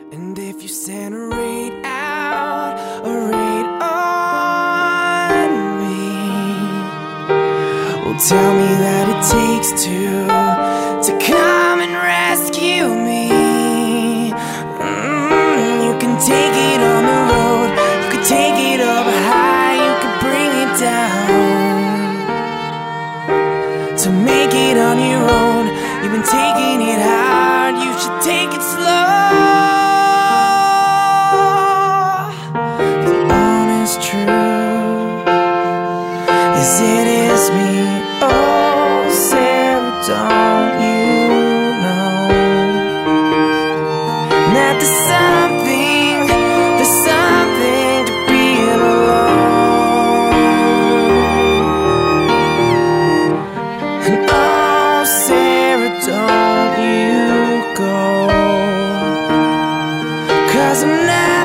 And if you send a raid out, a raid on me, well, tell me that it takes two to come and rescue me. You can take it on the road, you can take it up high, you can bring it down. To make it on your own, you've been taking it hard, you should take it slow. The honest truth is it is me. Oh, Sarah, don't you know that there's something to being alone. And oh, Sarah, don't you go, 'cause I'm not